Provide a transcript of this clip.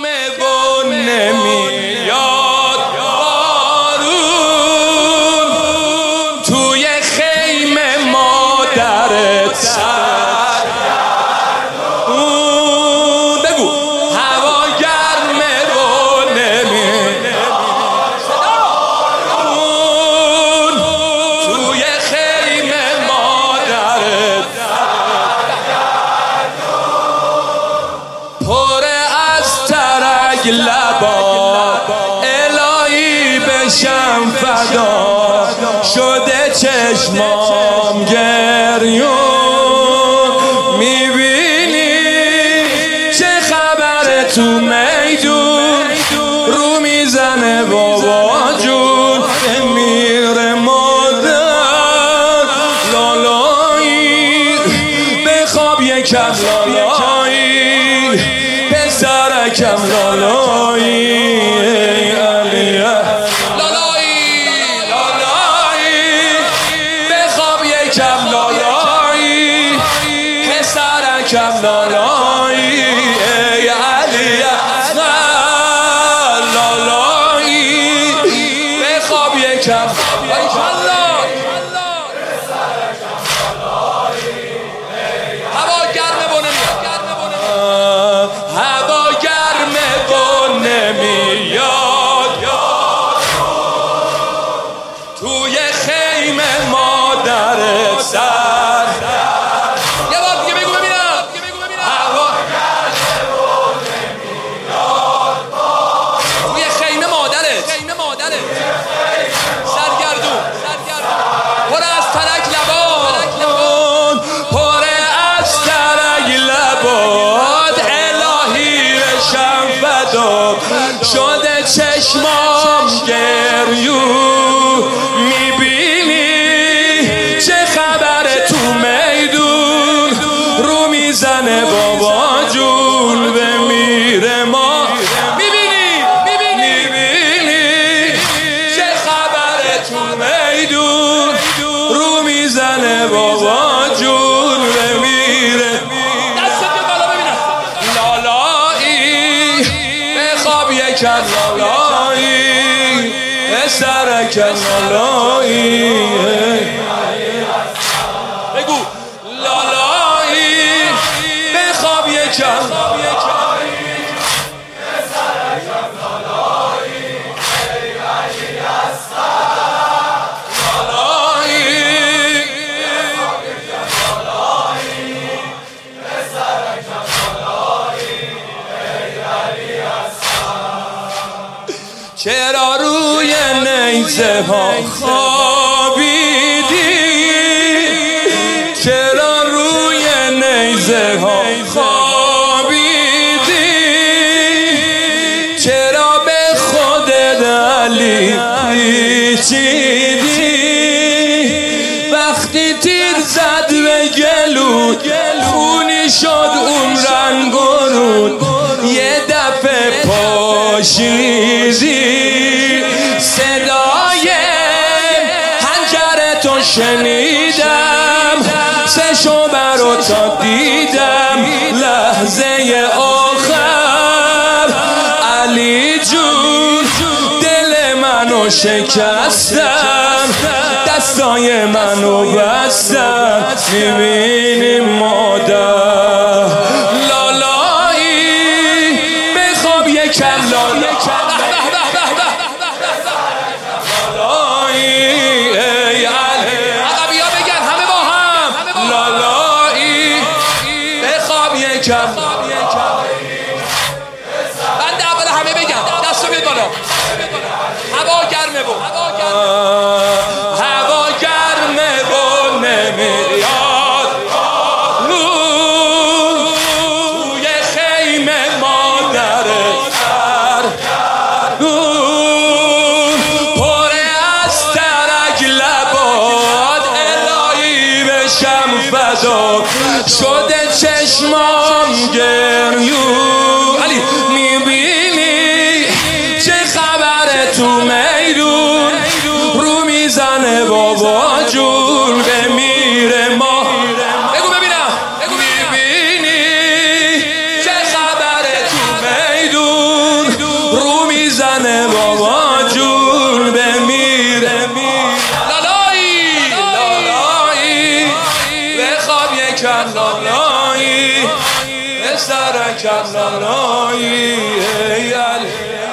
گرمه و نمیاد بارون توی خیمه مادرت سرگردون. بگو هوا گرمه و نمیاد بارون توی خیمه مادرت پر از ترک لبا الهی بشم فدا شده چشمام گریون. میبینی چه خبره تو میدون رو میزنه بابا جون میره مادر لالایی بخواب یکم لالایی پسرکم لالایی کم لالایی ای علی اصغر لالایی بخواب یکم هوا گرمه و نمیاد هوا گرمه و نمیاد توی خیمه مادرت سر سرگردون پر از ترک لباد پر از ترک لباد الهی بشم فدا شده چشمام گریون. میبینی چه خبره تو میدون رو میزنه بابا جون بمیره ما رو میزنه بابا جون بمیره دست بالا ببینم لالایی بخواب یکم لالایی پسرکم لالایی بگو لالایی بخواب یکم چرا روی نیزه ها خوابیدی چرا روی نیزه ها خوابیدی چرا به خودت علی پیچیدی وقتی تیر زد به گلود خونی شد اون رنگ و رود یه دفعه پاشیدی صدای حنجر تو شنیدم سه شعبه رو تا دیدم لحظه آخر علی جون دل منو شکستم دستای منو بستم میبینی مادر لالایی بخواب یکم لالایی ای علی عقبیا بگن همه با هم لالایی بخواب یکم بنده اول همه بگم دستو بیاد بالا هوا گرمه و هوا گرمه و نمیاد توی خیمه مادرت پر از ترک لباد الهی بشم فدا شده چشمام گریون. علی میبینی چه خبره تو میدون رو میزنه بابا جون بمیره ما بگو ببینم میبینی چه خبره تو میدون سر کربلایی ای علی